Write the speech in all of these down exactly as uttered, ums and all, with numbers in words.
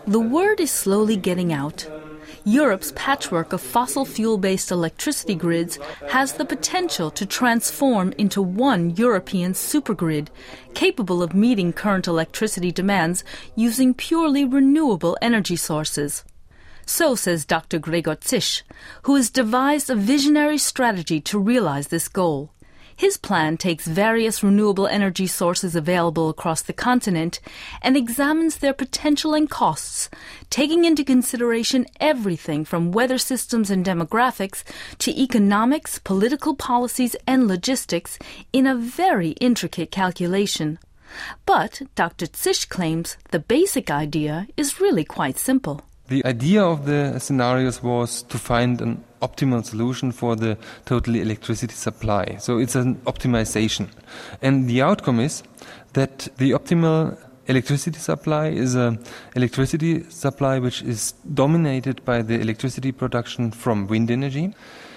The word is slowly getting out. Europe's patchwork of fossil fuel-based electricity grids has the potential to transform into one European supergrid, capable of meeting current electricity demands using purely renewable energy sources. So says Doctor Gregor Zisch, who has devised a visionary strategy to realize this goal. His plan takes various renewable energy sources available across the continent and examines their potential and costs, taking into consideration everything from weather systems and demographics to economics, political policies, and logistics in a very intricate calculation. But Doctor Zisch claims the basic idea is really quite simple. The idea of the scenarios was to find an optimal solution for the total electricity supply. So it's an optimization. And the outcome is that the optimal electricity supply is an electricity supply which is dominated by the electricity production from wind energy.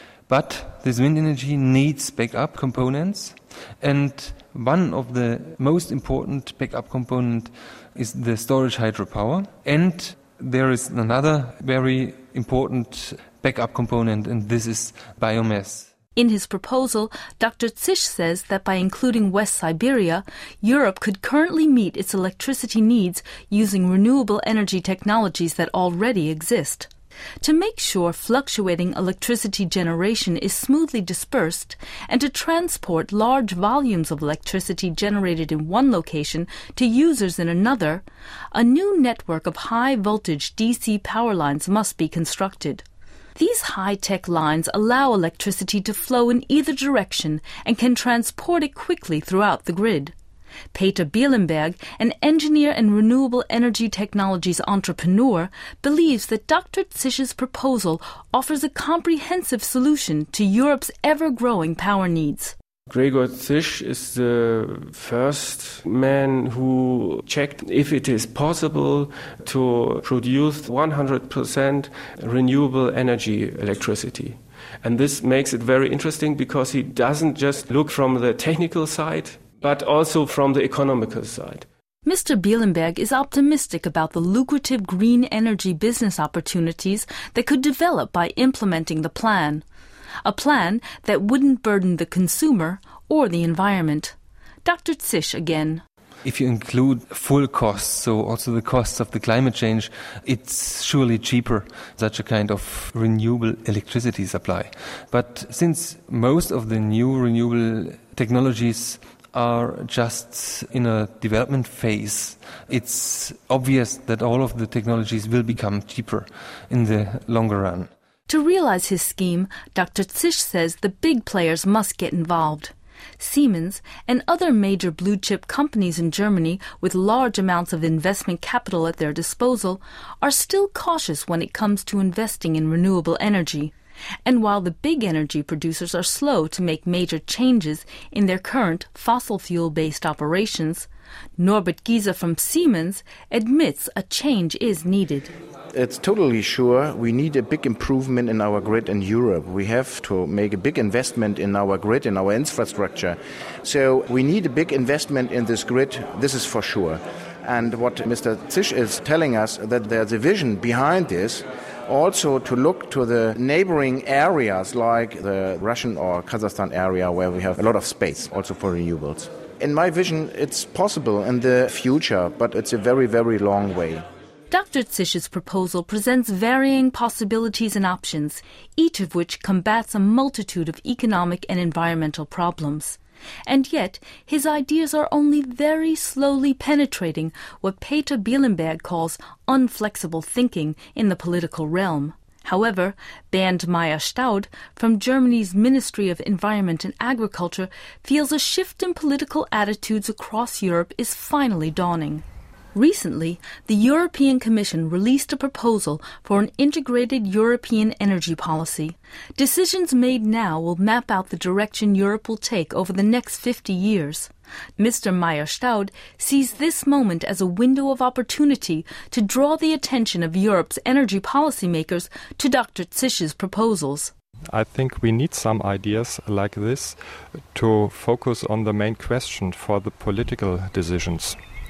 But this wind energy needs backup components. And one of the most important backup component is the storage hydropower. And there is another very important backup component, and this is biomass. In his proposal, Doctor Zisch says that by including West Siberia, Europe could currently meet its electricity needs using renewable energy technologies that already exist. To make sure fluctuating electricity generation is smoothly dispersed and to transport large volumes of electricity generated in one location to users in another, a new network of high-voltage D C power lines must be constructed. These high-tech lines allow electricity to flow in either direction and can transport it quickly throughout the grid. Peter Bielenberg, an engineer and renewable energy technologies entrepreneur, believes that Doctor Zisch's proposal offers a comprehensive solution to Europe's ever-growing power needs. Gregor Zisch is the first man who checked if it is possible to produce one hundred percent renewable energy electricity. And this makes it very interesting because he doesn't just look from the technical side, but also from the economical side. Mister Bielenberg is optimistic about the lucrative green energy business opportunities that could develop by implementing the plan. A plan that wouldn't burden the consumer or the environment. Doctor Zisch again. If you include full costs, so also the costs of the climate change, it's surely cheaper, such a kind of renewable electricity supply. But since most of the new renewable technologies are just in a development phase, it's obvious that all of the technologies will become cheaper in the longer run. To realize his scheme, Doctor Zisch says the big players must get involved. Siemens and other major blue-chip companies in Germany with large amounts of investment capital at their disposal are still cautious when it comes to investing in renewable energy. And while the big energy producers are slow to make major changes in their current fossil fuel-based operations, Norbert Gieser from Siemens admits a change is needed. It's totally sure we need a big improvement in our grid in Europe. We have to make a big investment in our grid, in our infrastructure. So we need a big investment in this grid, this is for sure. And what Mister Zisch is telling us, that there's a vision behind this, also to look to the neighboring areas like the Russian or Kazakhstan area where we have a lot of space also for renewables. In my vision, it's possible in the future, but it's a very, very long way. Doctor Zisch's proposal presents varying possibilities and options, each of which combats a multitude of economic and environmental problems. And yet, his ideas are only very slowly penetrating what Peter Bielenberg calls unflexible thinking in the political realm. However, Bernd Meyer-Staud from Germany's Ministry of Environment and Agriculture feels a shift in political attitudes across Europe is finally dawning. Recently, the European Commission released a proposal for an integrated European energy policy. Decisions made now will map out the direction Europe will take over the next fifty years. Mister Meyer-Staud sees this moment as a window of opportunity to draw the attention of Europe's energy policymakers to Doctor Zisch's proposals. I think we need some ideas like this to focus on the main question for the political decisions.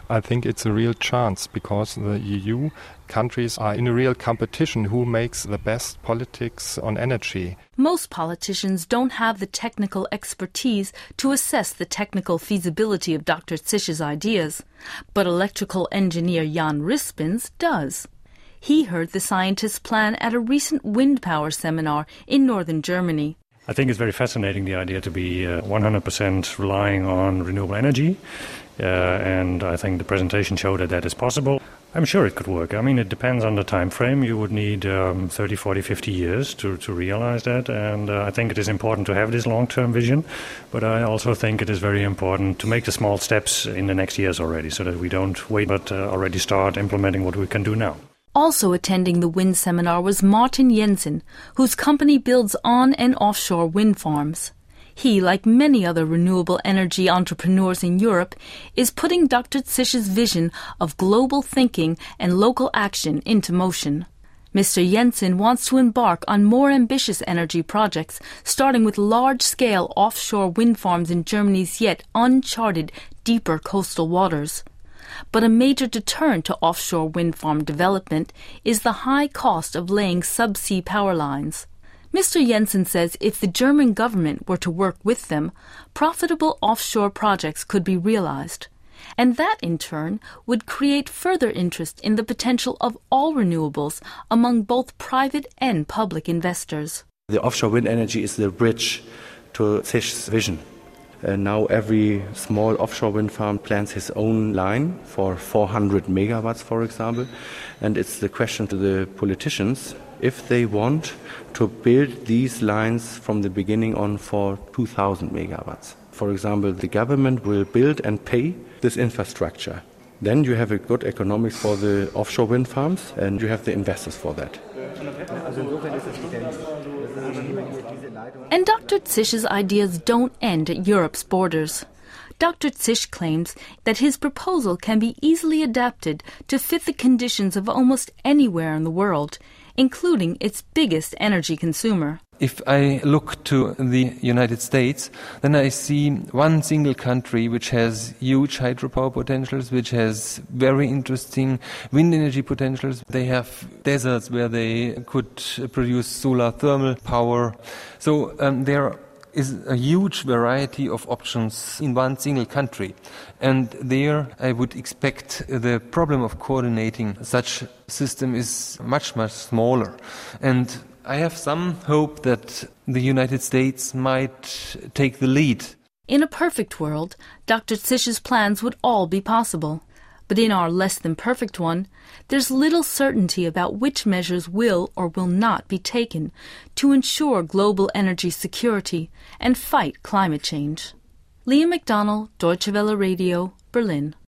I think it's a real chance because the E U countries are in a real competition who makes the best politics on energy. Most politicians don't have the technical expertise to assess the technical feasibility of Doctor Zisch's ideas, but electrical engineer Jan Rispens does. He heard the scientist's plan at a recent wind power seminar in northern Germany. I think it's very fascinating, the idea to be uh, one hundred percent relying on renewable energy, uh, and I think the presentation showed that that is possible. I'm sure it could work. I mean, it depends on the time frame. You would need um, thirty, forty, fifty years to, to realize that, and uh, I think it is important to have this long-term vision, but I also think it is very important to make the small steps in the next years already, so that we don't wait but uh, already start implementing what we can do now. Also attending the wind seminar was Martin Jensen, whose company builds on and offshore wind farms. He, like many other renewable energy entrepreneurs in Europe, is putting Doctor Zisch's vision of global thinking and local action into motion. Mister Jensen wants to embark on more ambitious energy projects, starting with large-scale offshore wind farms in Germany's yet uncharted, deeper coastal waters. But a major deterrent to offshore wind farm development is the high cost of laying subsea power lines. Mister Jensen says if the German government were to work with them, profitable offshore projects could be realized. And that, in turn, would create further interest in the potential of all renewables among both private and public investors. The offshore wind energy is the bridge to Zisch's vision. And now every small offshore wind farm plans his own line for four hundred megawatts, for example. And it's the question to the politicians if they want to build these lines from the beginning on for two thousand megawatts. For example, the government will build and pay this infrastructure. Then you have a good economics for the offshore wind farms and you have the investors for that. And Doctor Zisch's ideas don't end at Europe's borders. Doctor Zisch claims that his proposal can be easily adapted to fit the conditions of almost anywhere in the world, including its biggest energy consumer. If I look to the United States, then I see one single country which has huge hydropower potentials, which has very interesting wind energy potentials. They have deserts where they could produce solar thermal power. So um, there is a huge variety of options in one single country. And there I would expect the problem of coordinating such system is much, much smaller. And I have some hope that the United States might take the lead. In a perfect world, Doctor Zisch's plans would all be possible. But in our less than perfect one, there's little certainty about which measures will or will not be taken to ensure global energy security and fight climate change. Leah McDonnell, Deutsche Welle Radio, Berlin.